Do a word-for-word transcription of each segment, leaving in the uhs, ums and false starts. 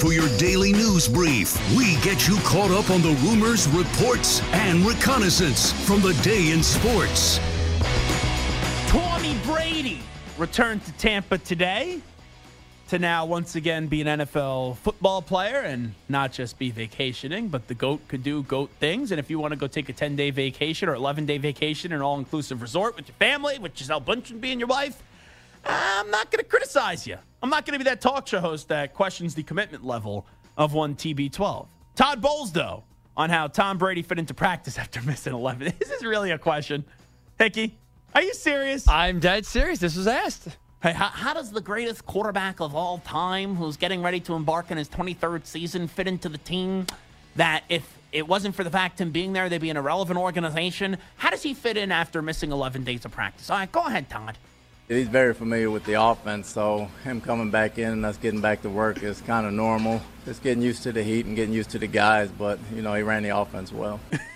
for your daily news brief. We get you caught up on the rumors, reports, and reconnaissance from the day in sports. Tommy Brady returned to Tampa today to now once again be an N F L football player and not just be vacationing, but the GOAT could do GOAT things. And if you want to go take a ten-day vacation or eleven-day vacation in an all-inclusive resort with your family, with Gisele Bundchen and your wife, I'm not going to criticize you. I'm not going to be that talk show host that questions the commitment level of one T B twelve. Todd Bowles, though, on how Tom Brady fit into practice after missing eleven. Is this really a question? Hickey, are you serious? I'm dead serious. This was asked. Hey, how, how does the greatest quarterback of all time, who's getting ready to embark on his twenty-third season, fit into the team that if it wasn't for the fact him being there, they'd be an irrelevant organization? How does he fit in after missing eleven days of practice? All right, go ahead, Todd. He's very familiar with the offense, so him coming back in and us getting back to work is kind of normal. Just getting used to the heat and getting used to the guys, but, you know, he ran the offense well.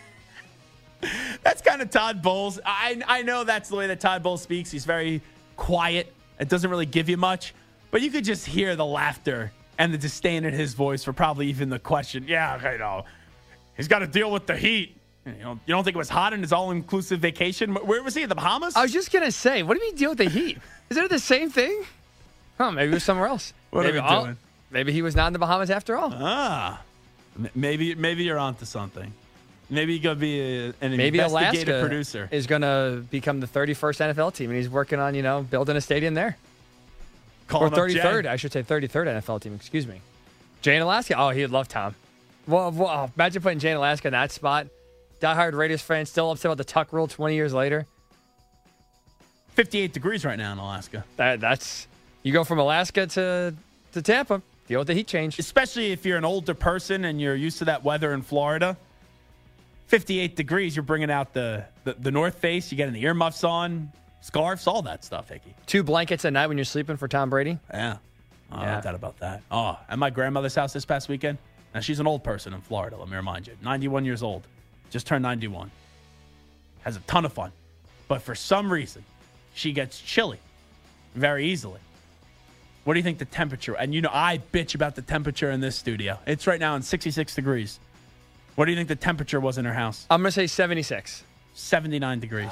That's kind of Todd Bowles. I, I know that's the way that Todd Bowles speaks. He's very quiet. It doesn't really give you much, but you could just hear the laughter and the disdain in his voice for probably even the question. Yeah, I know. He's got to deal with the heat. You know, you don't think it was hot in his all-inclusive vacation? Where was he, in the Bahamas? I was just going to say, what do you deal with the heat? Is it the same thing? Oh, maybe it was somewhere else. What maybe, are we doing? all, maybe he was not in the Bahamas after all. Ah. Maybe maybe you're onto something. Maybe you're going to be a, an maybe investigative Alaska producer. Is going to become the thirty-first N F L team, and he's working on, you know, building a stadium there. Calling or thirty-third, I should say thirty-third N F L team, excuse me. Jay in Alaska. Oh, he'd love Tom. Well, well, imagine putting Jay in Alaska in that spot. Diehard Raiders fan still upset about the Tuck rule twenty years later. fifty-eight degrees right now in Alaska. That That's, you go from Alaska to, to Tampa, deal with the heat change. Especially if you're an older person and you're used to that weather in Florida. fifty-eight degrees, you're bringing out the, the, the North Face. You getting the earmuffs on, scarves, all that stuff, Hickey. Two blankets at night when you're sleeping for Tom Brady. Yeah. Oh, yeah. No doubt about that. Oh, at my grandmother's house this past weekend. Now, she's an old person in Florida, let me remind you. ninety-one years old. Just turned ninety-one. Has a ton of fun. But for some reason, she gets chilly very easily. What do you think the temperature? And you know, I bitch about the temperature in this studio. It's right now in sixty-six degrees. What do you think the temperature was in her house? I'm going to say seventy-six. seventy-nine degrees.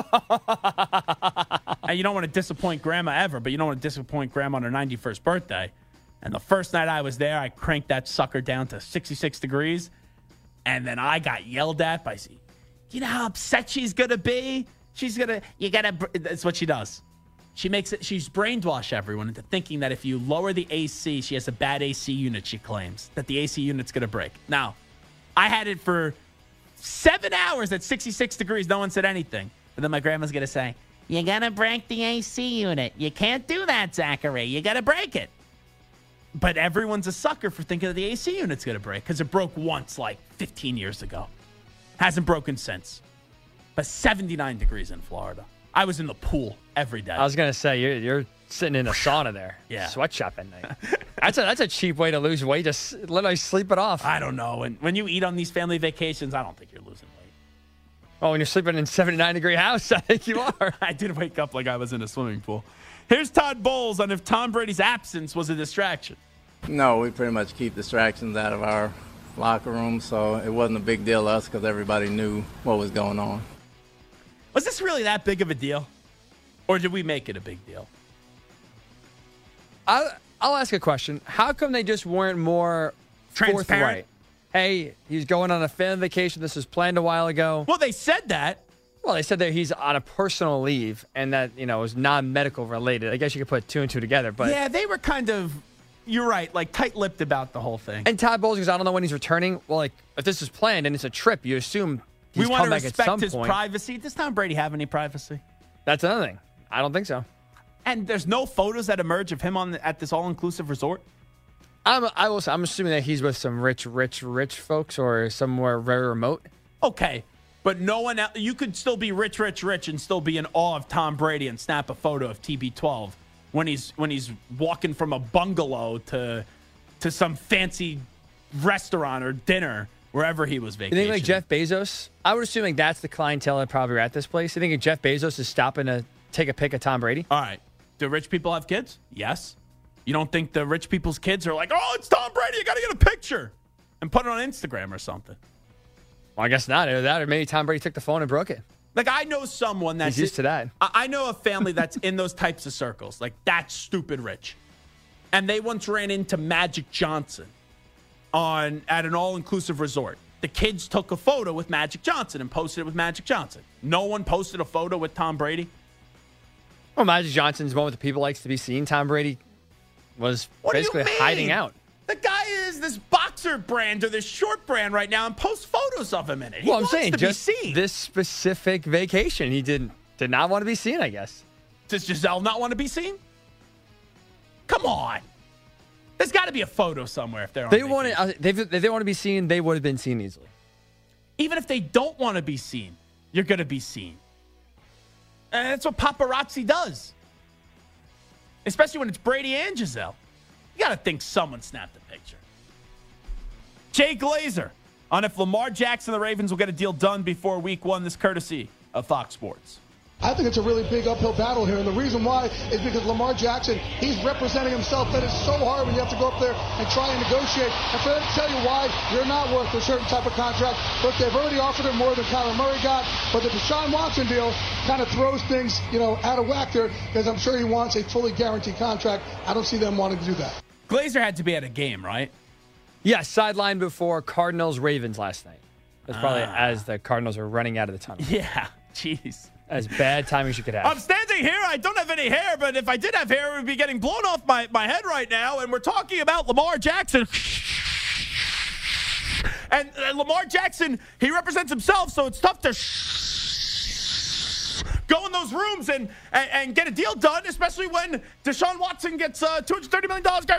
And you don't want to disappoint Grandma ever, but you don't want to disappoint Grandma on her ninety-first birthday. And the first night I was there, I cranked that sucker down to sixty-six degrees. And then I got yelled at by, you know how upset she's going to be? She's going to, you got to, that's what she does. She makes it, she's brainwashed everyone into thinking that if you lower the A C, she has a bad A C unit, she claims, that the A C unit's going to break. Now, I had it for seven hours at sixty-six degrees. No one said anything. But then my grandma's going to say, you got to break the A C unit. You can't do that, Zachary. You got to break it. But everyone's a sucker for thinking that the A C unit's going to break because it broke once like fifteen years ago. Hasn't broken since. But seventy-nine degrees in Florida. I was in the pool every day. I was going to say, you're, you're sitting in a sauna there. Yeah. Sweatshop at night. That's a, that's a cheap way to lose weight. Just literally sleep it off. I don't know. And when you eat on these family vacations, I don't think you're losing weight. Oh, when you're sleeping in a seventy-nine degree house, I think you are. I did wake up like I was in a swimming pool. Here's Todd Bowles on if Tom Brady's absence was a distraction. No, we pretty much keep distractions out of our locker room, so it wasn't a big deal to us because everybody knew what was going on. Was this really that big of a deal? Or did we make it a big deal? I'll, I'll ask a question. How come they just weren't more Transparent? forthright? Hey, he's going on a family vacation. This was planned a while ago. Well, they said that. Well, they said that he's on a personal leave and that, you know, it was non-medical related. I guess you could put two and two together. But yeah, they were kind of, you're right, like tight-lipped about the whole thing. And Todd Bowles goes, I don't know when he's returning. Well, like, if this is planned and it's a trip, you assume he's we want come to back at some respect his point. privacy. Does Tom Brady have any privacy? That's another thing. I don't think so. And there's no photos that emerge of him on the, at this all-inclusive resort? I'm, I will, I'm assuming that he's with some rich, rich, rich folks or somewhere very remote. Okay. But no one else, you could still be rich, rich, rich and still be in awe of Tom Brady and snap a photo of T B twelve when he's when he's walking from a bungalow to to some fancy restaurant or dinner wherever he was vacationing. You think like Jeff Bezos? I would assume like that's the clientele that probably are at this place. You think if Jeff Bezos is stopping to take a pic of Tom Brady? All right. Do rich people have kids? Yes. You don't think the rich people's kids are like, oh, it's Tom Brady, you got to get a picture and put it on Instagram or something? Well, I guess not. Either that or maybe Tom Brady took the phone and broke it. Like, I know someone that's... He's used to that. I I know a family that's in those types of circles. Like, that's stupid rich. And they once ran into Magic Johnson on at an all-inclusive resort. The kids took a photo with Magic Johnson and posted it with Magic Johnson. No one posted a photo with Tom Brady. Well, Magic Johnson's one with the people likes to be seen. Tom Brady was What basically do you mean? hiding out. The guy is this boxer brand or this short brand right now and posts photos of him in it. He Well, I'm wants saying to just be seen. this specific vacation, he did did not want to be seen, I guess. Does Giselle not want to be seen? Come on. There's got to be a photo somewhere if they're on They vacation. wanted, uh, they, if they want to be seen, they would have been seen easily. Even if they don't want to be seen, you're going to be seen. And that's what paparazzi does. Especially when it's Brady and Giselle. You got to think someone snapped a picture. Jay Glazer on if Lamar Jackson and the Ravens will get a deal done before week one. This courtesy of Fox Sports. I think it's a really big uphill battle here, and the reason why is because Lamar Jackson, he's representing himself. That is so hard when you have to go up there and try and negotiate. And for them to tell you why you're not worth a certain type of contract, look, they've already offered him more than Kyler Murray got, but the Deshaun Watson deal kind of throws things, you know, out of whack there, because I'm sure he wants a fully guaranteed contract. I don't see them wanting to do that. Glazer had to be at a game, right? Yeah, sidelined before Cardinals-Ravens last night. That's probably Ah. as the Cardinals are running out of the tunnel. Yeah, jeez. As bad timing as you could have. I'm standing here. I don't have any hair, but if I did have hair, it would be getting blown off my, my head right now. And we're talking about Lamar Jackson. And uh, Lamar Jackson, he represents himself, so it's tough to go in those rooms and, and, and get a deal done, especially when Deshaun Watson gets uh, two hundred thirty million dollars.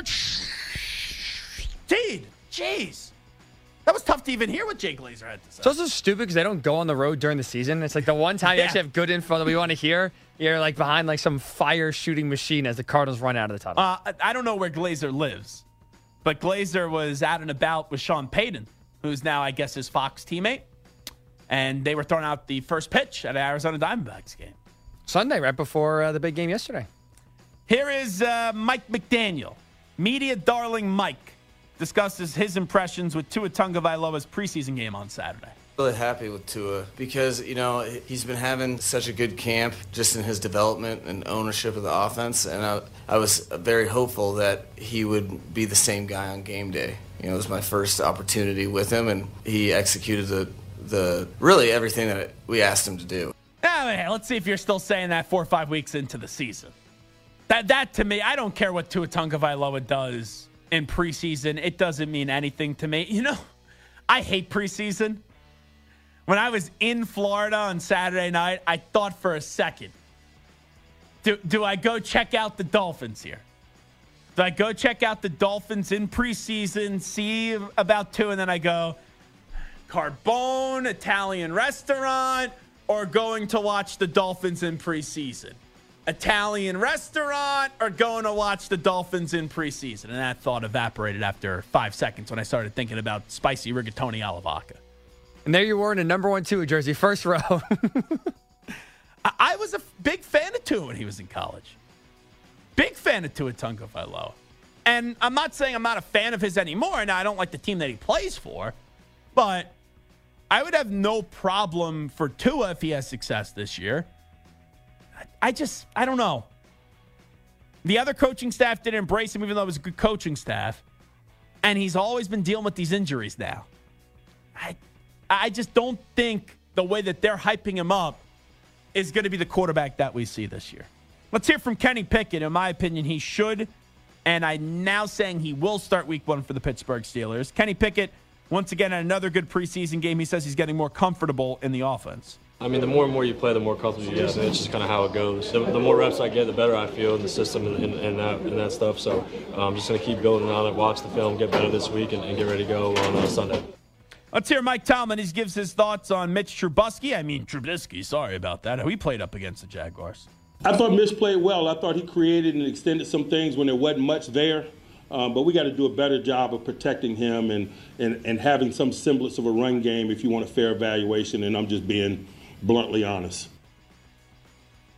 Dude, jeez. That was tough to even hear what Jay Glazer had to say. It's also stupid because they don't go on the road during the season. It's like the one time you Yeah. actually have good info that we want to hear. You're like behind like some fire shooting machine as the Cardinals run out of the tunnel. Uh, I- I don't know where Glazer lives, but Glazer was out and about with Sean Payton, who's now, I guess, his Fox teammate. And they were throwing out the first pitch at an Arizona Diamondbacks game. Sunday, right before uh, the big game yesterday. Here is uh, Mike McDaniel, media darling Mike, discusses his impressions with Tua Tagovailoa's preseason game on Saturday. Really happy with Tua because, you know, he's been having such a good camp just in his development and ownership of the offense, and I, I was very hopeful that he would be the same guy on game day. You know, it was my first opportunity with him, and he executed the, the really everything that we asked him to do. Ah, hey, let's see if you're still saying that four or five weeks into the season. That, that to me, I don't care what Tua Tagovailoa does in preseason. It doesn't mean anything to me. You know, I hate preseason. When I was in Florida on Saturday night, I thought for a second, do, do I go check out the Dolphins here? Do I go check out the Dolphins in preseason, see about two, and then I go, Carbone, Italian restaurant, or going to watch the Dolphins in preseason? Italian restaurant or going to watch the Dolphins in preseason? And that thought evaporated after five seconds when I started thinking about spicy rigatoni alla vodka. And there you were in a number one Tua jersey, first row. I-, I was a f- big fan of Tua when he was in college. Big fan of Tua Tagovailoa. And I'm not saying I'm not a fan of his anymore. Now, I don't like the team that he plays for. But I would have no problem for Tua if he has success this year. I just, I don't know. The other coaching staff didn't embrace him, even though it was a good coaching staff. And he's always been dealing with these injuries now. I, I just don't think the way that they're hyping him up is going to be the quarterback that we see this year. Let's hear from Kenny Pickett. In my opinion, he should. And I'm now saying he will start week one for the Pittsburgh Steelers. Kenny Pickett, once again, at another good preseason game. He says he's getting more comfortable in the offense. I mean, the more and more you play, the more comfortable you get. I mean, it's just kind of how it goes. The, the more reps I get, the better I feel in the system and, and, and, that, and that stuff. So uh, I'm just going to keep building on it, watch the film, get better this week, and, and get ready to go on uh, Sunday. Let's hear Mike Tomlin. He gives his thoughts on Mitch Trubisky. I mean, Trubisky, sorry about that. How he played up against the Jaguars. I thought Mitch played well. I thought he created and extended some things when there wasn't much there. Um, but we got to do a better job of protecting him and, and, and having some semblance of a run game if you want a fair evaluation. And I'm just being bluntly honest.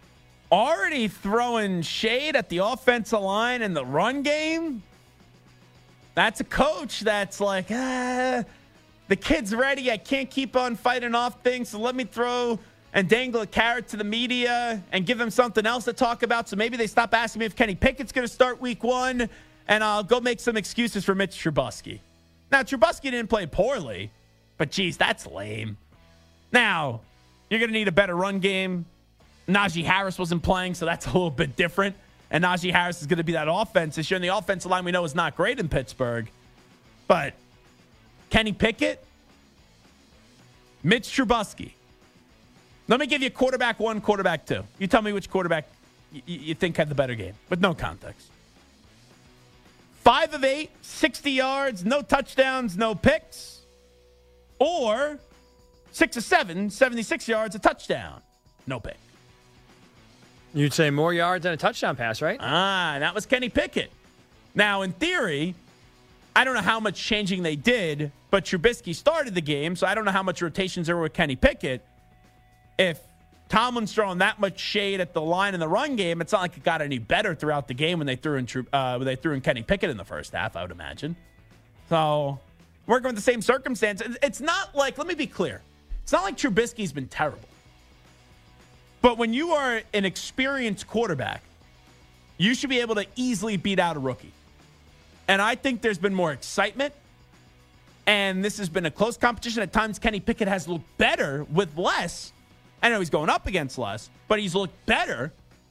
already throwing shade at the offensive line and the run game. That's a coach that's like, ah, the kid's ready. I can't keep on fighting off things, so let me throw and dangle a carrot to the media and give them something else to talk about. So maybe they stop asking me if Kenny Pickett's going to start week one, and I'll go make some excuses for Mitch Trubisky. Now, Trubisky didn't play poorly, but, geez, that's lame. Now, you're going to need a better run game. Najee Harris wasn't playing, so that's a little bit different. And Najee Harris is going to be that offense this year. And the offensive line we know is not great in Pittsburgh. But Kenny Pickett, Mitch Trubisky. Let me give you quarterback one, quarterback two. You tell me which quarterback y- you think had the better game, with no context. Five of eight, sixty yards, no touchdowns, no picks. Or six of seven, seventy-six yards, a touchdown, no pick. You'd say more yards than a touchdown pass, right? Ah, that was Kenny Pickett. Now, in theory, I don't know how much changing they did, but Trubisky started the game, so I don't know how much rotations there were with Kenny Pickett. If Tomlin's throwing that much shade at the line in the run game, it's not like it got any better throughout the game when they threw in uh, when they threw in Kenny Pickett in the first half, I would imagine. So, working with the same circumstance, it's not like, let me be clear, it's not like Trubisky's been terrible. But when you are an experienced quarterback, you should be able to easily beat out a rookie. And I think there's been more excitement, and this has been a close competition. At times, Kenny Pickett has looked better with less. I know he's going up against less, but he's looked better.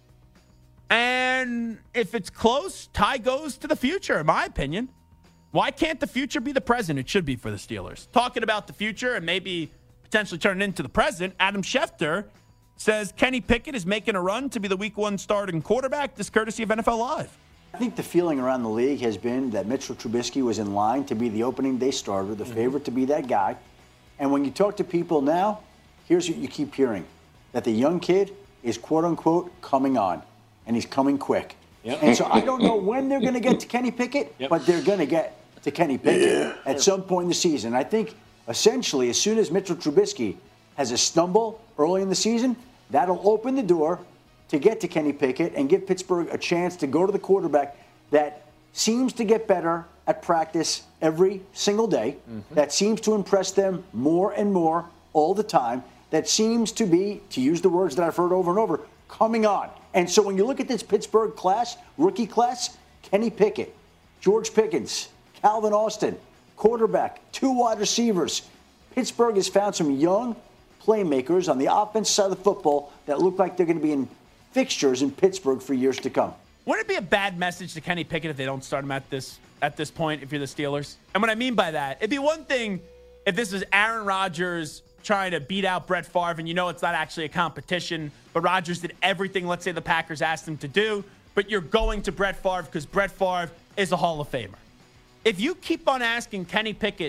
And if it's close, tie goes to the future, in my opinion. Why can't the future be the present? It should be for the Steelers. Talking about the future and maybe potentially turn it into the present, Adam Schefter says Kenny Pickett is making a run to be the week one starting quarterback, this courtesy of N F L Live. I think the feeling around the league has been that Mitchell Trubisky was in line to be the opening day starter, the mm-hmm. favorite to be that guy. And when you talk to people now, here's what you keep hearing, that the young kid is, quote-unquote, coming on, and he's coming quick. Yep. And so I don't know when they're going to get to Kenny Pickett, yep. but they're going to get to Kenny Pickett yeah. at some point in the season. I think, essentially, as soon as Mitchell Trubisky has a stumble early in the season, that'll open the door to get to Kenny Pickett and give Pittsburgh a chance to go to the quarterback that seems to get better at practice every single day, mm-hmm. that seems to impress them more and more all the time, that seems to be, to use the words that I've heard over and over, coming on. And so when you look at this Pittsburgh class, rookie class, Kenny Pickett, George Pickens, Calvin Austin, quarterback, two wide receivers. Pittsburgh has found some young playmakers on the offensive side of the football that look like they're going to be in fixtures in Pittsburgh for years to come. Wouldn't it be a bad message to Kenny Pickett if they don't start him at this at this point if you're the Steelers? And what I mean by that, it'd be one thing if this is Aaron Rodgers trying to beat out Brett Favre and you know it's not actually a competition, but Rodgers did everything, let's say, the Packers asked him to do, but you're going to Brett Favre because Brett Favre is a Hall of Famer. If you keep on asking Kenny Pickett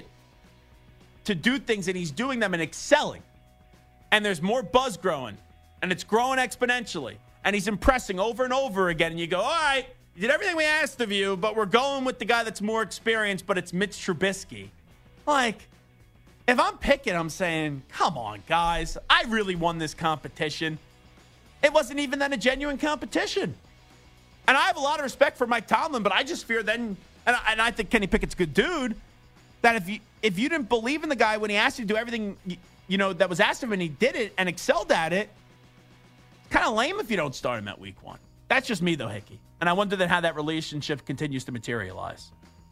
to do things and he's doing them and excelling, and there's more buzz growing, and it's growing exponentially, and he's impressing over and over again, and you go, all right, you did everything we asked of you, but we're going with the guy that's more experienced, but it's Mitch Trubisky. Like, if I'm Pickett, I'm saying, come on, guys. I really won this competition. It wasn't even then a genuine competition. And I have a lot of respect for Mike Tomlin, but I just fear then, and I, and I think Kenny Pickett's a good dude, that if you if you didn't believe in the guy when he asked you to do everything you, you know that was asked of him and he did it and excelled at it, it's kind of lame if you don't start him at week one. That's just me, though, Hickey. And I wonder then how that relationship continues to materialize.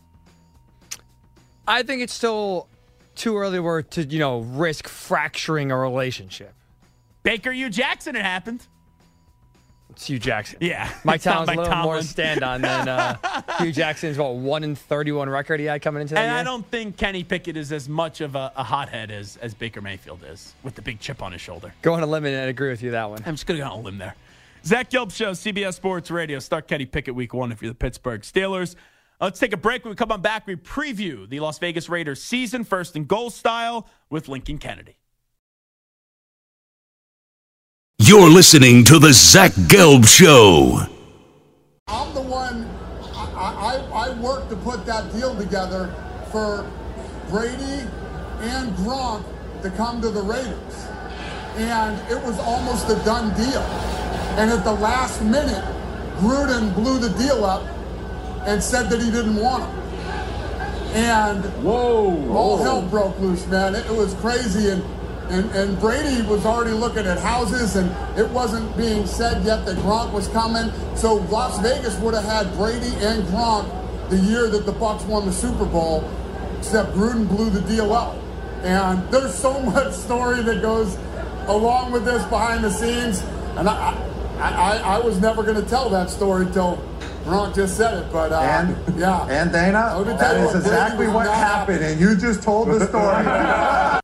I think it's still too early where to, you know, risk fracturing a relationship. Baker Hugh Jackson, it happened. It's Hugh Jackson. Yeah. Mike Tomlin's a little Tomlin. more to stand on than uh, Hugh Jackson's, what, one in thirty-one record he had coming into that And year? I don't think Kenny Pickett is as much of a, a hothead as, as Baker Mayfield is, with the big chip on his shoulder. Go on a limb and agree with you that one. I'm just going to go on a limb there. Zach Gelb Show, C B S Sports Radio. Start Kenny Pickett week one if you're the Pittsburgh Steelers. Uh, let's take a break. When we come on back, we preview the Las Vegas Raiders season, first and goal style, with Lincoln Kennedy. You're listening to the Zach Gelb Show. I'm the one, I, I, I worked to put that deal together for Brady and Gronk to come to the Raiders. and it was almost a done deal. And at the last minute, Gruden blew the deal up and said that he didn't want him. And whoa, all whoa. hell broke loose, man. It, it was crazy. And, and, and Brady was already looking at houses, and it wasn't being said yet that Gronk was coming. So Las Vegas would have had Brady and Gronk the year that the Bucs won the Super Bowl, except Gruden blew the deal up. And there's so much story that goes along with this behind the scenes. And I, I, I, I was never going to tell that story till Gronk just said it. But uh, and, yeah. And Dana, that is what, exactly what happened, and you just told the story.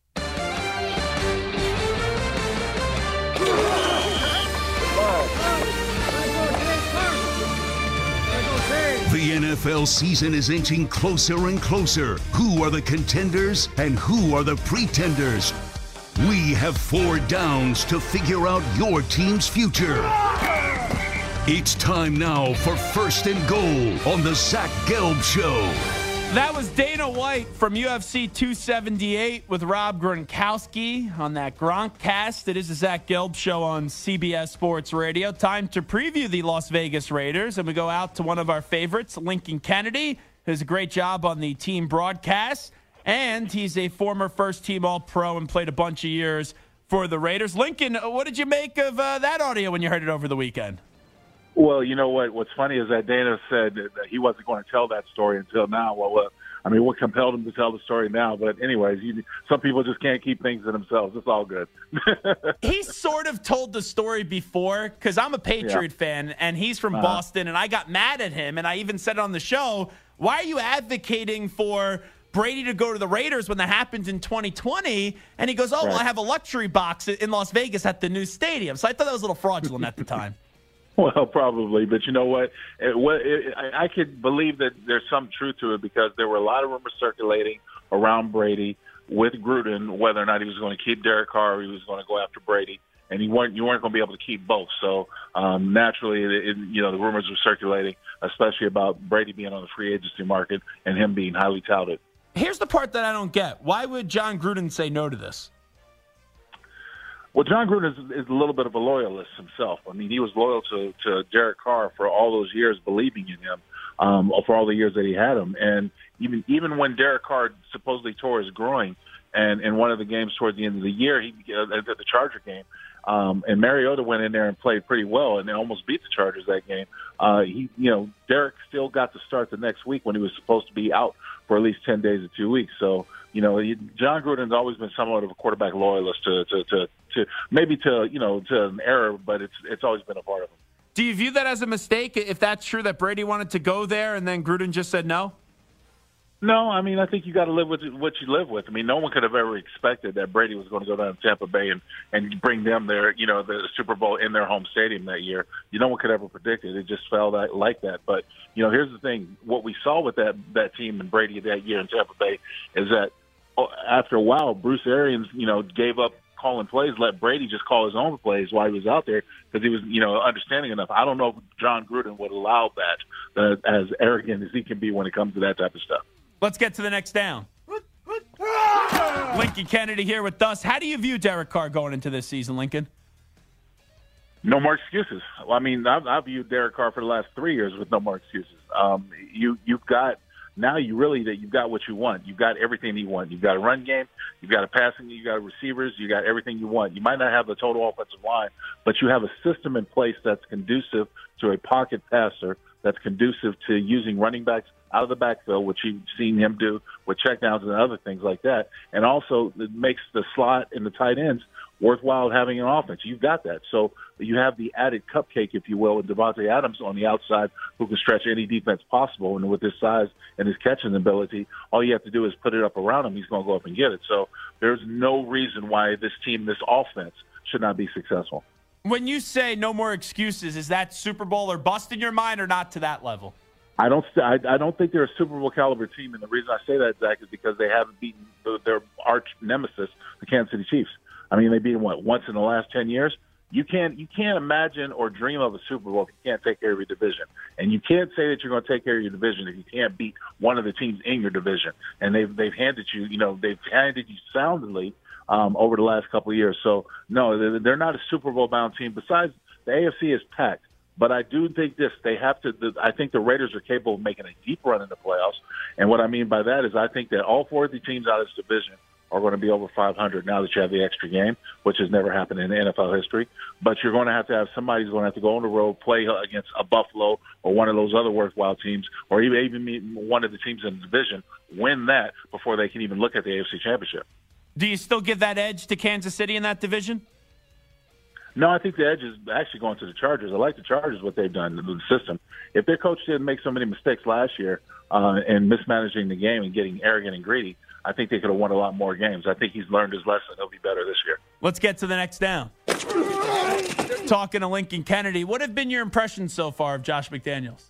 The N F L season is inching closer and closer. Who are the contenders and who are the pretenders? We have four downs to figure out your team's future. It's time now for First and Goal on the Zach Gelb Show. That was Dana White from U F C two seventy-eight with Rob Gronkowski on that Gronkcast. It is the Zach Gelb Show on C B S Sports Radio. Time to preview the Las Vegas Raiders, and we go out to one of our favorites, Lincoln Kennedy, who does a great job on the team broadcast, and he's a former first-team All-Pro and played a bunch of years for the Raiders. Lincoln, what did you make of uh, that audio when you heard it over the weekend? Well, you know what? What's funny is that Dana said that he wasn't going to tell that story until now. Well, uh, I mean, what compelled him to tell the story now? But anyways, you, some people just can't keep things to themselves. It's all good. He sort of told the story before, because I'm a Patriot yeah. fan, and he's from uh-huh. Boston, and I got mad at him, and I even said it on the show, why are you advocating for Brady to go to the Raiders when that happens in twenty twenty? And he goes, oh, right. well, I have a luxury box in Las Vegas at the new stadium. So I thought that was a little fraudulent at the time. Well, probably, but you know what? It, it, I, I could believe that there's some truth to it because there were a lot of rumors circulating around Brady with Gruden, whether or not he was going to keep Derek Carr or he was going to go after Brady, and you weren't you weren't going to be able to keep both. So um, naturally, it, it, you know, the rumors were circulating, especially about Brady being on the free agency market and him being highly touted. Here's the part that I don't get: why would John Gruden say no to this? Well, John Gruden is, is a little bit of a loyalist himself. I mean, he was loyal to, to Derek Carr for all those years, believing in him, um, for all the years that he had him. And even even when Derek Carr supposedly tore his groin, and in one of the games towards the end of the year, he uh, at the Charger game, um, and Mariota went in there and played pretty well, and they almost beat the Chargers that game. Uh, he, you know, Derek still got to start the next week when he was supposed to be out for at least ten days or two weeks. So, you know, he, John Gruden's always been somewhat of a quarterback loyalist to, to, to, to maybe to, you know, to an error, but it's it's always been a part of him. Do you view that as a mistake if that's true that Brady wanted to go there and then Gruden just said no? No, I mean, I think you got to live with what you live with. I mean, no one could have ever expected that Brady was going to go down to Tampa Bay and, and bring them their, you know, the Super Bowl in their home stadium that year. You no one could ever predict it. It just felt that, like that. But, you know, here's the thing. What we saw with that, that team and Brady that year in Tampa Bay is that after a while, Bruce Arians, you know, gave up calling plays, let Brady just call his own plays while he was out there because he was, you know, understanding enough. I don't know if John Gruden would allow that, uh, as arrogant as he can be when it comes to that type of stuff. Let's get to the next down. Lincoln Kennedy here with us. How do you view Derek Carr going into this season, Lincoln? No more excuses. Well, I mean, I've, I've viewed Derek Carr for the last three years with no more excuses. Um, you, you've got now you really that you've got what you want. You've got everything you want. You've got a run game. You've got a passing. You've got receivers. You got everything you want. You might not have the total offensive line, but you have a system in place that's conducive to a pocket passer, that's conducive to using running backs out of the backfield, which you've seen him do with checkdowns and other things like that. And also it makes the slot and the tight ends worthwhile having an offense. You've got that. So you have the added cupcake, if you will, with Devontae Adams on the outside who can stretch any defense possible. And with his size and his catching ability, all you have to do is put it up around him. He's going to go up and get it. So there's no reason why this team, this offense, should not be successful. When you say no more excuses, is that Super Bowl or bust in your mind or not to that level? I don't. I, I don't think they're a Super Bowl caliber team, and the reason I say that, Zach, is because they haven't beaten the, their arch nemesis, the Kansas City Chiefs. I mean, they beat them what once in the last ten years. You can't. You can't imagine or dream of a Super Bowl if you can't take care of your division, and you can't say that you're going to take care of your division if you can't beat one of the teams in your division. And they've they've handed you, you know, they've handed you soundly um, over the last couple of years. So, no, they're, they're not a Super Bowl-bound team. Besides, the A F C is packed. But I do think this, they have to, the, I think the Raiders are capable of making a deep run in the playoffs. And what I mean by that is I think that all four of the teams out of this division are going to be over five hundred now that you have the extra game, which has never happened in N F L history. But you're going to have to have somebody who's going to have to go on the road, play against a Buffalo or one of those other worthwhile teams, or even, even meet one of the teams in the division, win that before they can even look at the A F C Championship. Do you still give that edge to Kansas City in that division? No, I think the edge is actually going to the Chargers. I like the Chargers, what they've done in the system. If their coach didn't make so many mistakes last year uh, and mismanaging the game and getting arrogant and greedy, I think they could have won a lot more games. I think he's learned his lesson. He'll be better this year. Let's get to the next down. Talking to Lincoln Kennedy, what have been your impressions so far of Josh McDaniels?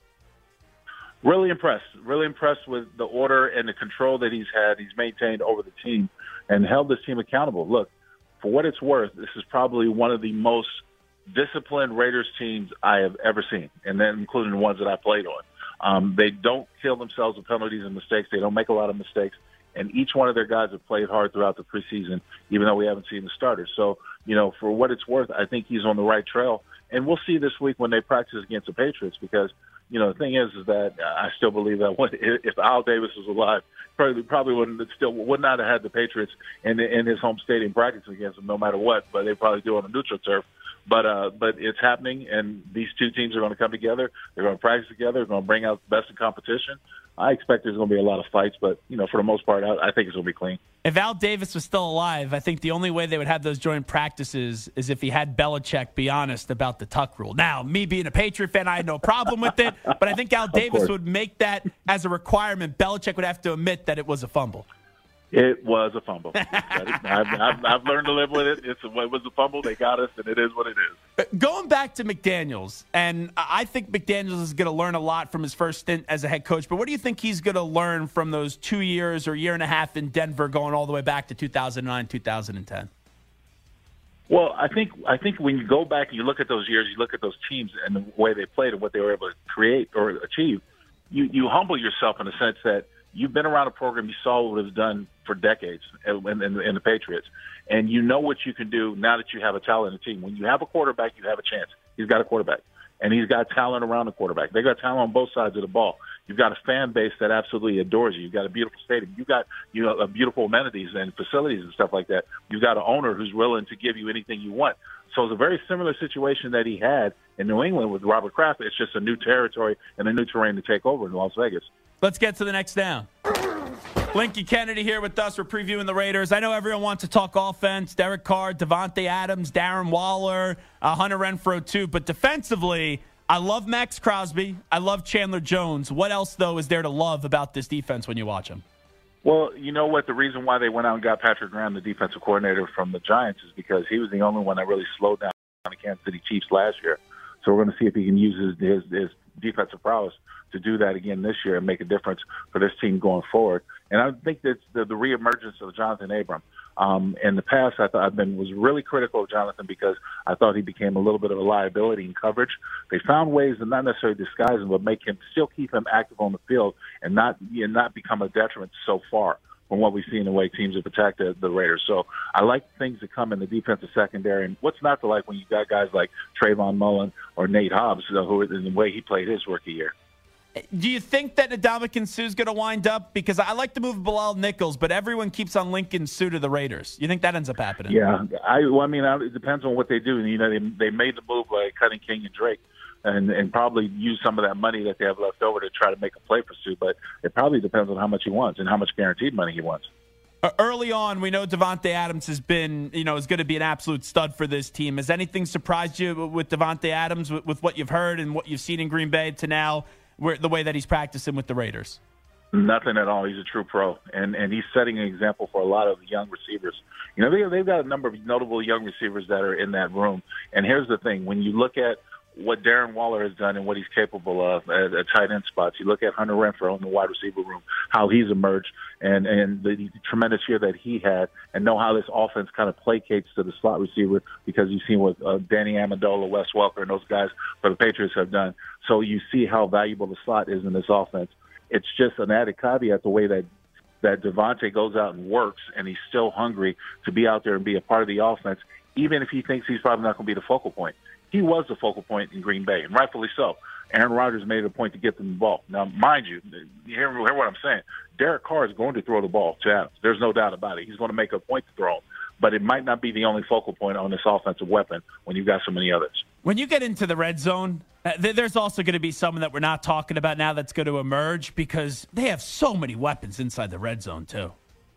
Really impressed. Really impressed with the order and the control that he's had. He's maintained over the team and held this team accountable. Look, for what it's worth, this is probably one of the most disciplined Raiders teams I have ever seen, and then including the ones that I played on. Um, they don't kill themselves with penalties and mistakes. They don't make a lot of mistakes. And each one of their guys have played hard throughout the preseason, even though we haven't seen the starters. So, you know, for what it's worth, I think he's on the right trail. And we'll see this week when they practice against the Patriots because, you know, the thing is, is that I still believe that when, if Al Davis was alive, probably probably wouldn't still would not have had the Patriots in in his home stadium practicing against them no matter what. But they probably do on a neutral turf. But uh, but it's happening, and these two teams are going to come together. They're going to practice together. They're going to bring out the best in competition. I expect there's going to be a lot of fights, but, you know, for the most part, I, I think it's going to be clean. If Al Davis was still alive, I think the only way they would have those joint practices is if he had Belichick be honest about the tuck rule. Now, me being a Patriot fan, I had no problem with it, but I think Al Davis would make that as a requirement. Belichick would have to admit that it was a fumble. It was a fumble. I've, I've, I've learned to live with it. It's, it was a fumble. They got us, and it is what it is. Going back to McDaniels, and I think McDaniels is going to learn a lot from his first stint as a head coach, but what do you think he's going to learn from those two years or year and a half in Denver going all the way back to two thousand nine, two thousand ten? Well, I think I think when you go back and you look at those years, you look at those teams and the way they played and what they were able to create or achieve, you, you humble yourself in the sense that you've been around a program, you saw what it was done for decades in, in, in the Patriots, and you know what you can do now that you have a talented team. When you have a quarterback, you have a chance. He's got a quarterback, and he's got talent around the quarterback. They've got talent on both sides of the ball. You've got a fan base that absolutely adores you. You've got a beautiful stadium. You've got you know, beautiful amenities and facilities and stuff like that. You've got an owner who's willing to give you anything you want. So it's a very similar situation that he had in New England with Robert Kraft. It's just a new territory and a new terrain to take over in Las Vegas. Let's get to the next down. Lincoln Kennedy here with us. We're previewing the Raiders. I know everyone wants to talk offense. Derek Carr, Devontae Adams, Darren Waller, uh, Hunter Renfrow too. But defensively, I love Max Crosby. I love Chandler Jones. What else, though, is there to love about this defense when you watch them? Well, you know what? The reason why they went out and got Patrick Graham, the defensive coordinator from the Giants, is because he was the only one that really slowed down the Kansas City Chiefs last year. So we're going to see if he can use his, his, his defensive prowess to do that again this year and make a difference for this team going forward. And I think that's the, the reemergence of Jonathan Abram. Um, in the past, I thought I've been was really critical of Jonathan because I thought he became a little bit of a liability in coverage. They found ways to not necessarily disguise him, but make him still keep him active on the field and not and not become a detriment so far from what we've seen the way teams have attacked the, the Raiders. So I like things that come in the defensive secondary. And what's not to like when you got guys like Trayvon Mullen or Nate Hobbs, who in the way he played his rookie year. Do you think that Ndamukong Suh's going to wind up? Because I like to move Bilal Nichols, but everyone keeps on linking Suh to the Raiders. You think that ends up happening? Yeah, I, well, I mean, it depends on what they do. You know, they they made the move by cutting King and Drake, and and probably use some of that money that they have left over to try to make a play for Suh. But it probably depends on how much he wants and how much guaranteed money he wants. Early on, we know Devontae Adams has been, you know, is going to be an absolute stud for this team. Has anything surprised you with Devontae Adams, with, with what you've heard and what you've seen in Green Bay to now? Where, the way that he's practicing with the Raiders? Nothing at all. He's a true pro, and and he's setting an example for a lot of young receivers. You know, they, they've got a number of notable young receivers that are in that room. And here's the thing. When you look at what Darren Waller has done and what he's capable of at, at tight end spots, you look at Hunter Renfrow in the wide receiver room, how he's emerged, and, and the, the tremendous year that he had, and know how this offense kind of placates to the slot receiver because you've seen what uh, Danny Amendola, Wes Welker, and those guys for the Patriots have done. So you see how valuable the slot is in this offense. It's just an added caveat the way that that Devontae goes out and works, and he's still hungry to be out there and be a part of the offense, even if he thinks he's probably not going to be the focal point. He was the focal point in Green Bay, and rightfully so. Aaron Rodgers made it a point to get them the ball. Now, mind you, you hear, hear what I'm saying. Derek Carr is going to throw the ball to Adams. There's no doubt about it. He's going to make a point to throw him. But it might not be the only focal point on this offensive weapon when you've got so many others. When you get into the red zone, uh, th- there's also going to be someone that we're not talking about now that's going to emerge because they have so many weapons inside the red zone, too.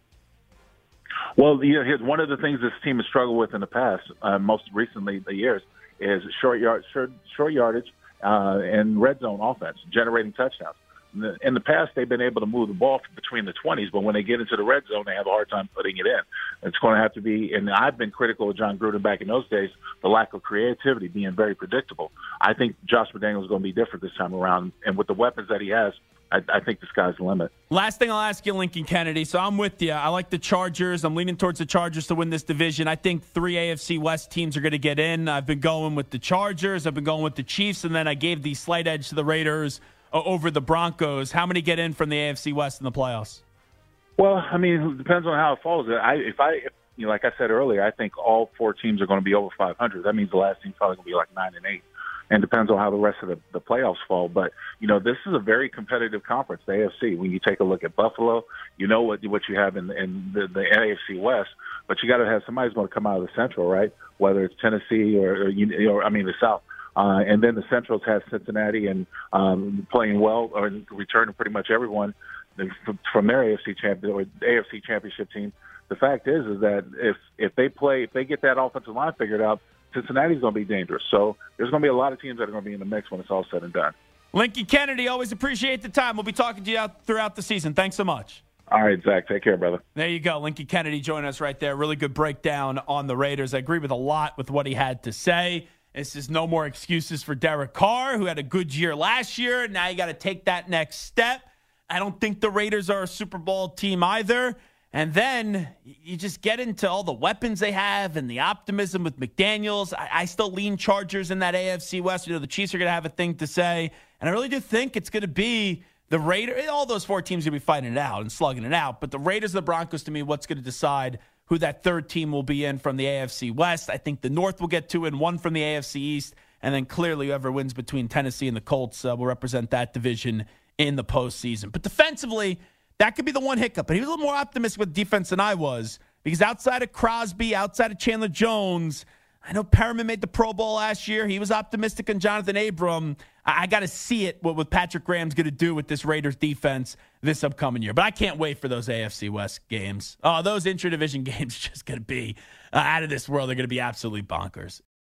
Well, you know, here's one of the things this team has struggled with in the past, uh, most recently the years, is short yard, short, short yardage uh, and red zone offense, generating touchdowns. In the, in the past, they've been able to move the ball between the twenties, but when they get into the red zone, they have a hard time putting it in. It's going to have to be, and I've been critical of John Gruden back in those days, the lack of creativity, being very predictable. I think Josh McDaniels is going to be different this time around, and with the weapons that he has, I, I think the sky's the limit. Last thing I'll ask you, Lincoln Kennedy. So I'm with you. I like the Chargers. I'm leaning towards the Chargers to win this division. I think three A F C West teams are going to get in. I've been going with the Chargers. I've been going with the Chiefs, and then I gave the slight edge to the Raiders over the Broncos. How many get in from the A F C West in the playoffs? Well, I mean, it depends on how it falls. I, if I, if, you know, like I said earlier, I think all four teams are going to be over five hundred. That means the last team's probably going to be like nine and eight, and depends on how the rest of the, the playoffs fall. But you know, this is a very competitive conference, the A F C. When you take a look at Buffalo, you know what what you have in, in the, the A F C West, but you got to have somebody's going to come out of the Central, right? Whether it's Tennessee or, or, you, or I mean the South. Uh, and then the Centrals have Cincinnati and um, playing well, or returning pretty much everyone from their A F C champion or A F C championship team. The fact is, is that if if they play, if they get that offensive line figured out, Cincinnati's going to be dangerous. So there's going to be a lot of teams that are going to be in the mix when it's all said and done. Lincoln Kennedy, always appreciate the time. We'll be talking to you out throughout the season. Thanks so much. All right, Zach. Take care, brother. There you go. Lincoln Kennedy joining us right there. Really good breakdown on the Raiders. I agree with a lot with what he had to say. This is no more excuses for Derek Carr, who had a good year last year. Now you got to take that next step. I don't think the Raiders are a Super Bowl team either. And then you just get into all the weapons they have and the optimism with McDaniels. I, I still lean Chargers in that A F C West. You know, the Chiefs are going to have a thing to say. And I really do think it's going to be the Raiders. All those four teams are going to be fighting it out and slugging it out. But the Raiders and the Broncos, to me, what's going to decide who that third team will be in from the A F C West. I think the North will get two and one from the A F C East. And then clearly whoever wins between Tennessee and the Colts uh, will represent that division in the postseason. But defensively, that could be the one hiccup. But he was a little more optimistic with defense than I was, because outside of Crosby, outside of Chandler Jones, I know Perriman made the Pro Bowl last year. He was optimistic on Jonathan Abram. I, I got to see it, what, what Patrick Graham's going to do with this Raiders defense this upcoming year. But I can't wait for those A F C West games. Oh, those intra-division games are just going to be uh, out of this world. They're going to be absolutely bonkers.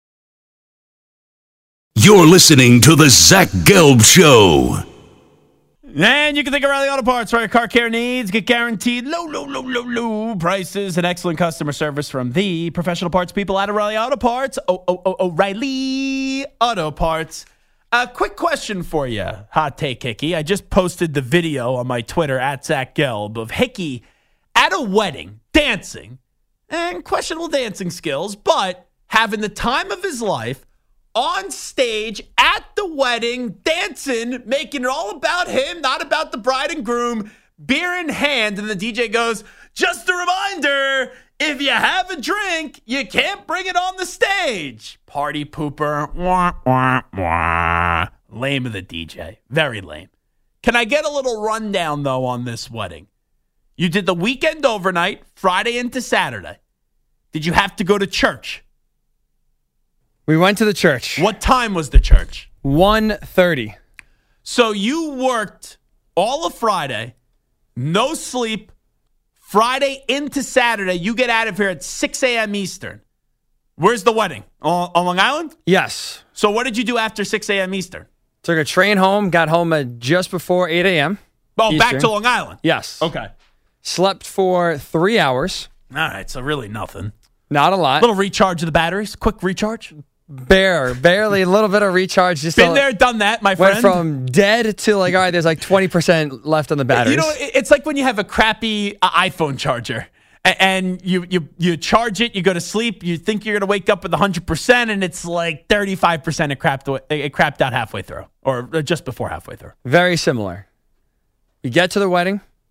You're listening to the Zach Gelb Show. And you can think of O'Reilly Auto Parts for your car care needs. Get guaranteed low, low, low, low, low prices and excellent customer service from the professional parts people at O'Reilly Auto Parts. Oh, oh, oh, O'Reilly Auto Parts. A quick question for you, Hot Take Hickey. I just posted the video on my Twitter, at Zach Gelb, of Hickey at a wedding, dancing, and questionable dancing skills, but having the time of his life on stage at the wedding, dancing, making it all about him, not about the bride and groom, beer in hand. And the D J goes, just a reminder, if you have a drink, you can't bring it on the stage. Party pooper. Wah, wah, wah. Lame of the D J. Very lame. Can I get a little rundown, though, on this wedding? You did the weekend overnight, Friday into Saturday. Did you have to go to church? We went to the church. What time was the church? one thirty. So you worked all of Friday, no sleep, Friday into Saturday. You get out of here at six a.m. Eastern. Where's the wedding? On, on Long Island? Yes. So what did you do after six a.m. Eastern? Took a train home, got home at just before eight a.m. Oh, Eastern. Back to Long Island? Yes. Okay. Slept for three hours. All right, so really nothing. Not a lot. Little recharge of the batteries, quick recharge. Bare, barely a little bit of recharge. Just Been a, there, done that, my friend. Went from dead to like, all right, there's like twenty percent left on the batteries. You know, it's like when you have a crappy uh, iPhone charger and you, you you charge it, you go to sleep, you think you're going to wake up with one hundred percent, and it's like thirty-five percent it crapped, it crapped out halfway through, or just before halfway through. Very similar. We get to the wedding.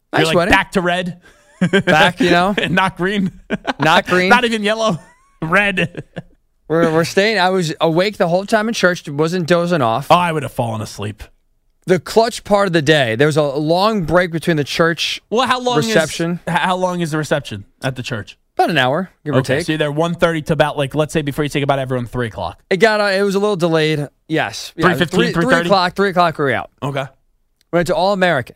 Nice You're like wedding. back to red. Back, you know. And not green. Not green. Not even yellow. Red. We're, we're staying. I was awake the whole time in church. Wasn't dozing off. Oh, I would have fallen asleep. The clutch part of the day, there was a long break between the church Well, how long reception. Is, how long is the reception at the church? About an hour, give or Okay, take. so you're there one thirty to about, like, let's say before you take about everyone, three o'clock. It got. Uh, it was a little delayed. Yes. three fifteen, three, three three thirty? o'clock. Three o'clock. We were out. Okay. Went to All American.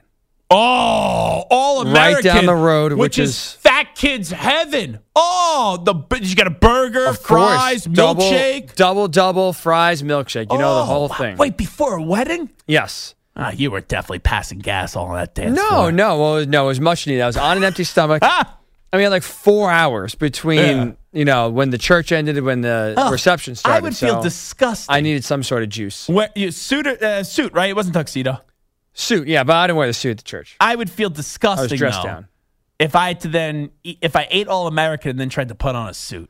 Oh, all American. Right down the road, which, which is, is fat kids heaven. Oh, the you got a burger, of fries, course, double, milkshake, double double fries, milkshake. You know the Oh, whole wow. thing. Wait, before a wedding? Yes. Ah, you were definitely passing gas all on that dance No, floor. no, well, no. It was much needed. I was on an empty stomach. Ah! I mean, like four hours between Yeah. you know when the church ended and when the Oh, reception started. I would feel so disgusting. I needed some sort of juice. Where, you, suit, uh, suit, right? It wasn't tuxedo. Suit, yeah, but I didn't wear the suit at the church. I would feel disgusting. I was dressed though, down. If I had to then, eat, if I ate all American and then tried to put on a suit,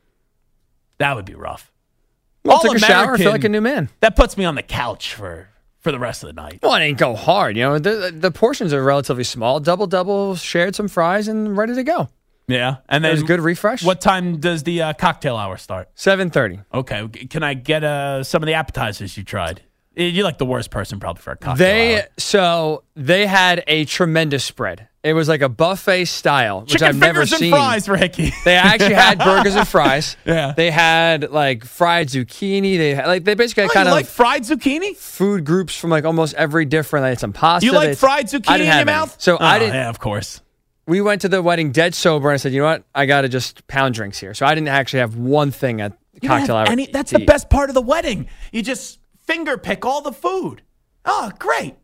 that would be rough. Well, all took a shower, I American, feel like a new man. That puts me on the couch for for the rest of the night. Well, I didn't go hard. You know, the the portions are relatively small. Double double, shared some fries, and ready to go. Yeah, and then It was a good refresh. What time does the uh, cocktail hour start? Seven thirty. Okay, can I get uh, some of the appetizers you tried? You're like the worst person probably for a cocktail They hour. so they had a tremendous spread. It was like a buffet style, which Chicken I've never fingers and seen. fries for Hickey. They actually had burgers and fries. Yeah. They had like fried zucchini. They had, like they basically had Oh, kind you of like fried zucchini? food groups from like almost every different. They had some pasta. You they like had- fried I zucchini didn't in have your any. mouth? So Oh, I didn't. Yeah, of course. We went to the wedding dead sober, and I said, you know what? I got to just pound drinks here. So I didn't actually have one thing at You don't cocktail have hour. any- that's to the eat. best part of the wedding. You just finger pick all the food. Oh, great.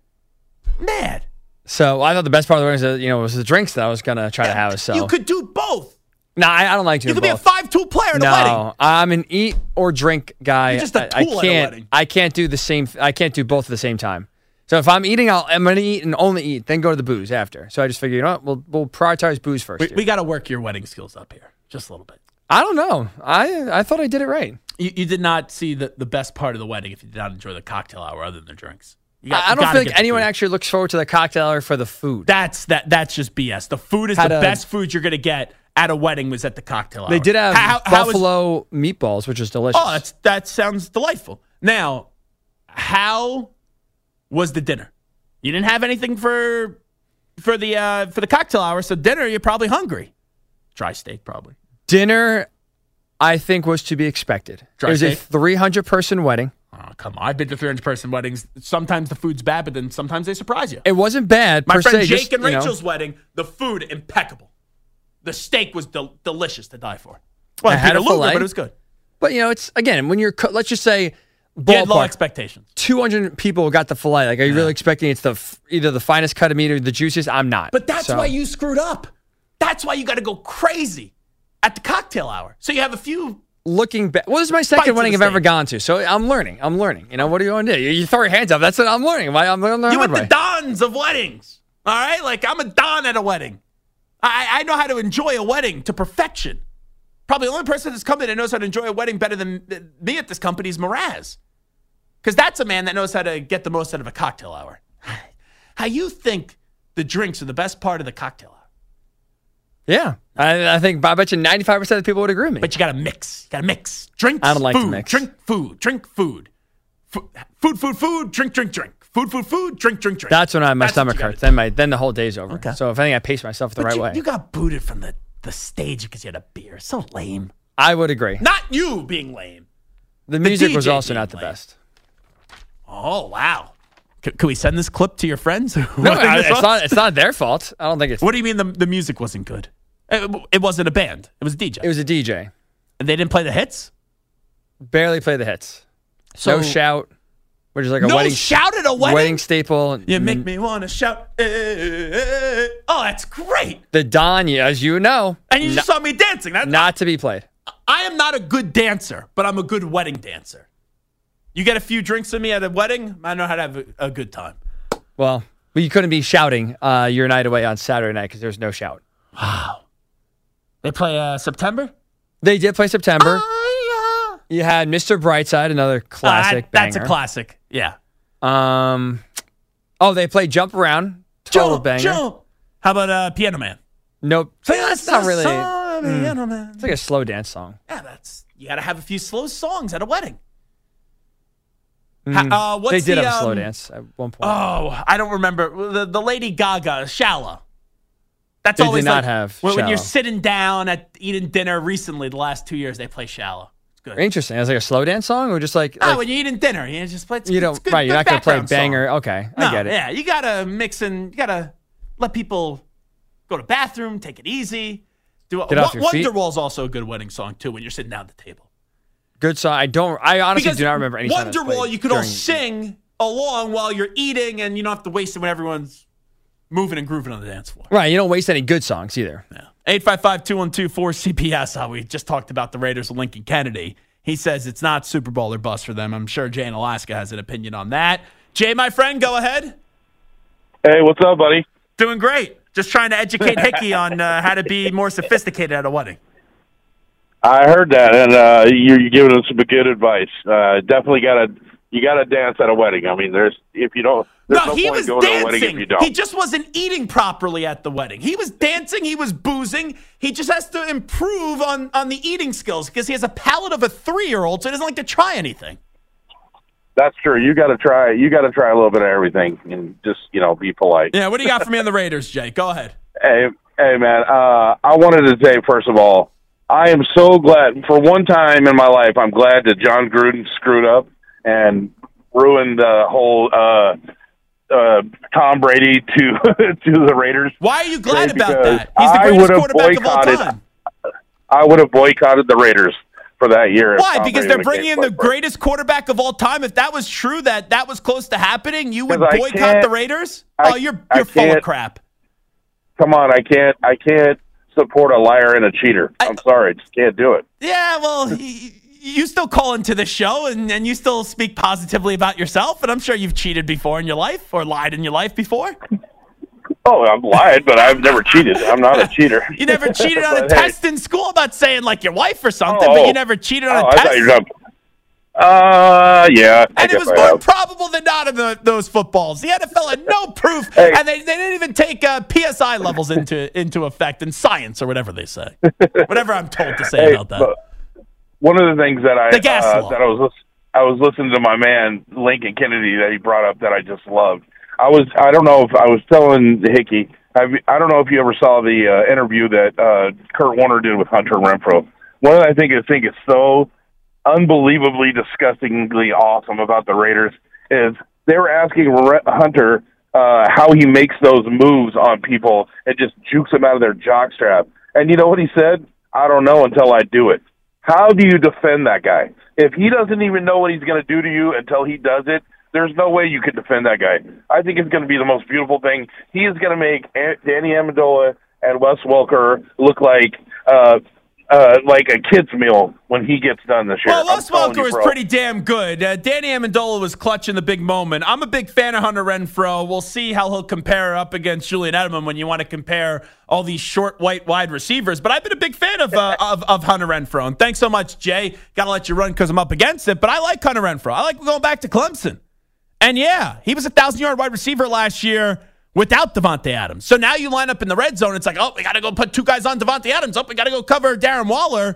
Mad. So I thought the best part of the wedding was, that, you know, was the drinks that I was gonna try to have. So You could do both. no, I, I don't like doing You could be a both. five-tool player at no, a wedding. I'm an eat or drink guy. You're just a I- I tool at a can't. wedding. I can't do the same. I can't do both at the same time. So if I'm eating, I'll, I'm gonna eat and only eat, then go to the booze after. So I just figure, you know what? We'll we'll prioritize booze first. We, here. we got to work your wedding skills up here just a little bit. I don't know. I I thought I did it right. You, you did not see the, the best part of the wedding if you did not enjoy the cocktail hour other than the drinks. You got- I, I you don't gotta feel get like the anyone food. actually looks forward to the cocktail hour for the food. That's that. That's just B S. The food is Had the a- best food you're going to get at a wedding was at the cocktail hour. They did have How- how is- buffalo meatballs, which is delicious. Oh, that's, that sounds delightful. Now, how was the dinner? You didn't have anything for for the uh, for the cocktail hour, so dinner you're probably hungry. Dry steak, probably. Dinner, I think, was to be expected. Dry it was a steak? three hundred person wedding. Oh, come on! I've been to three hundred person weddings. Sometimes the food's bad, but then sometimes they surprise you. It wasn't bad. My per friend se, Jake just, and you know. Rachel's wedding, the food impeccable. The steak was del- delicious to die for. Well, I had Peter a Luger, filet. but it was good. But, you know, it's, again, when you're, co- let's just say, You had low ballpark, expectations. two hundred people got the filet. Like, are you really expecting it's the f- either the finest cut of meat or the juiciest? I'm not. But that's So, why you screwed up. That's why you got to go crazy at the cocktail hour. So you have a few. looking back. Well, this is my Bites second of wedding the I've ever steak. gone to. So I'm learning. I'm learning. You know, what are you going to do? You, you throw your hands up. That's what I'm learning. I- I'm learning the You hard went way. the dons of weddings. All right? Like, I'm a don at a wedding. I, I know how to enjoy a wedding to perfection. Probably the only person that's come in that knows how to enjoy a wedding better than than me at this company is Mraz. Because that's a man that knows how to get the most out of a cocktail hour. How you think the drinks are the best part of the cocktail hour? Yeah. I, I think, I bet you ninety-five percent of the people would agree with me. But you got to mix. You got to mix. Drinks, I don't like to food, mix. drink, food, drink, food. Fu- Food, food, food, drink, drink, drink. Food, food, food, drink, drink, drink. That's when I, my That's what stomach you gotta hurts. Then my then the whole day's over. Okay. So if anything, I pace myself the But right you, way. you got booted from the, the stage because you had a beer. So lame. I would agree. Not you being lame. The music was D J also being not the lame. best. Oh, wow. C- can we send this clip to your friends? No, I- it's not. It's not their fault. I don't think it's. What do you mean the, the music wasn't good? It, it wasn't a band. It was a D J. It was a D J. And they didn't play the hits? Barely play the hits. So- no shout, which is like a No wedding shout at a wedding? wedding staple. You make me want to shout. eh, eh, eh. Oh, that's great. The Don, yeah, as you know, And you just no- saw me dancing. That, not to be played. I am not a good dancer, but I'm a good wedding dancer. You get a few drinks with me at a wedding, I know how to have a, a good time. Well, but you couldn't be shouting uh, your night away on Saturday night because there's no shout. Wow. They play uh, September? They did play September. You had Mister Brightside, another classic Uh, that's a banger. classic. Yeah. Um, oh, they played Jump Around, total Jump, banger. jump. How about uh, Piano Man? Nope. That's not really. Song, Mm. Piano Man. It's like a slow dance song. Yeah, that's you got to have a few slow songs at a wedding. Mm. Ha, uh, what's they did the, have a slow um, dance at one point. Oh, I don't remember the the Lady Gaga Shallow. That's They did always not like, have when, when you're Shallow. sitting down at eating dinner recently. The last two years they play Shallow. It's good. Interesting. It was like a slow dance song, or just like, Oh, like when you're eating dinner, you just play. It's, you don't it's good, right. You're good not gonna play a background banger. song. Okay, No, I get it. Yeah, you gotta mix in. You gotta let people go to the bathroom, take it easy. Do Get off your feet. Wonderwall's also a good wedding song too. When you're sitting down at the table. Good song. I don't. I honestly Because do not remember any. time that's Wonderwall, played you could all during- sing along while you're eating, and you don't have to waste it when everyone's moving and grooving on the dance floor. Right. You don't waste any good songs either. Yeah. eight five five, two one two, four C P S. Uh, we just talked about the Raiders with Lincoln Kennedy. He says it's not Super Bowl or bust for them. I'm sure Jay in Alaska has an opinion on that. Jay, my friend, go ahead. Hey, what's up, buddy? Doing great. Just trying to educate Hickey on uh, how to be more sophisticated at a wedding. I heard that, and uh, you're, you're giving us some good advice. Uh, definitely got to you got to dance at a wedding. I mean, there's if you don't, there's No, no, he point was going to a wedding if dancing. you don't. He just wasn't eating properly at the wedding. He was dancing. He was boozing. He just has to improve on, on the eating skills because he has a palate of a three-year-old, so he doesn't like to try anything. That's true. You got to try. You got to try a little bit of everything, and just you know, be polite. Yeah, what do you got for me on the Raiders, Jay? Go ahead. Hey, hey, man. Uh, I wanted to say first of all, I am so glad for one time in my life. I'm glad that John Gruden screwed up and ruined the whole uh, uh, Tom Brady to to the Raiders. Why are you glad about Because that? He's the I greatest would have quarterback of all boycotted- time. I would have boycotted the Raiders for that year. if Why? Tom Because Brady they're would've bringing came in the first. greatest quarterback of all time. If that was true, that that was close to happening, you would 'Cause I boycott can't- the Raiders? I- oh, you're I you're full of can't- crap. Come on, I can't. I can't support a liar and a cheater. I'm sorry, I just can't do it. Yeah, well, y- you still call into the show and, and you still speak positively about yourself, and I'm sure you've cheated before in your life or lied in your life before. Oh, I'm lied, but I've never cheated. I'm not a cheater. You never cheated on a But, hey, test in school. I'm not saying like your wife or something, Oh, but you never cheated on oh, a I test. thought you were talking- Uh, yeah. I And it guess was I more have. probable than not in the, those footballs. The N F L had no proof, Hey. and they, they didn't even take uh, P S I levels into into effect in science or whatever they say. Whatever I'm told to say Hey, about that. but one of the things that I The gas uh, law. that I was lis- I was listening to my man Lincoln Kennedy that he brought up that I just loved. I was I don't know if I was telling Hickey. Have you, I don't know if you ever saw the uh, interview that uh, Kurt Warner did with Hunter Renfrow. One that I think I think is so unbelievably disgustingly awesome about the Raiders is they were asking Re- Hunter uh, how he makes those moves on people and just jukes them out of their jockstrap. And you know what he said? I don't know until I do it. How do you defend that guy? If he doesn't even know what he's going to do to you until he does it, there's no way you can defend that guy. I think it's going to be the most beautiful thing. He is going to make A- Danny Amendola and Wes Welker look like uh, uh, like a kid's meal when he gets done this year. Well, I'm Wes telling Welker you, was bro. pretty damn good. Uh, Danny Amendola was clutch in the big moment. I'm a big fan of Hunter Renfrow. We'll see how he'll compare up against Julian Edelman when you want to compare all these short, white, wide receivers. But I've been a big fan of uh, of, of Hunter Renfrow. And thanks so much, Jay. Got to let you run because I'm up against it. But I like Hunter Renfrow. I like going back to Clemson. And yeah, he was a thousand-yard wide receiver last year without Devontae Adams. So now you line up in the red zone. It's like, oh, we got to go put two guys on Devontae Adams. Oh, we got to go cover Darren Waller.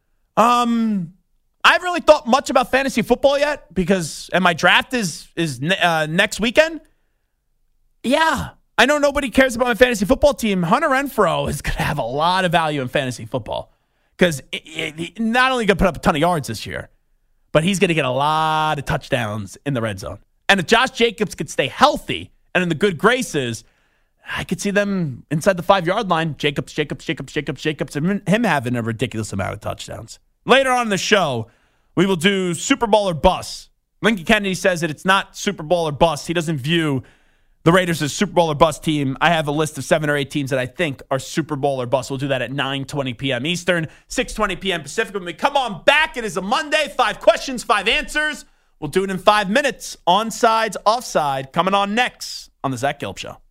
Um, I haven't really thought much about fantasy football yet because, and my draft is is uh, next weekend. Yeah, I know nobody cares about my fantasy football team. Hunter Renfrow is going to have a lot of value in fantasy football because he's not only going to put up a ton of yards this year, but he's going to get a lot of touchdowns in the red zone. And if Josh Jacobs could stay healthy and in the good graces, I could see them inside the five-yard line. Jacobs, Jacobs, Jacobs, Jacobs, Jacobs, and him having a ridiculous amount of touchdowns. Later on in the show, we will do Super Bowl or bust. Lincoln Kennedy says that it's not Super Bowl or bust. He doesn't view the Raiders as Super Bowl or bust team. I have a list of seven or eight teams that I think are Super Bowl or bust. We'll do that at nine twenty p.m. Eastern, six twenty p.m. Pacific. When we come on back, it is a Monday. Five questions, five answers. We'll do it in five minutes. Onsides, offside, coming on next on the Zach Gelb Show.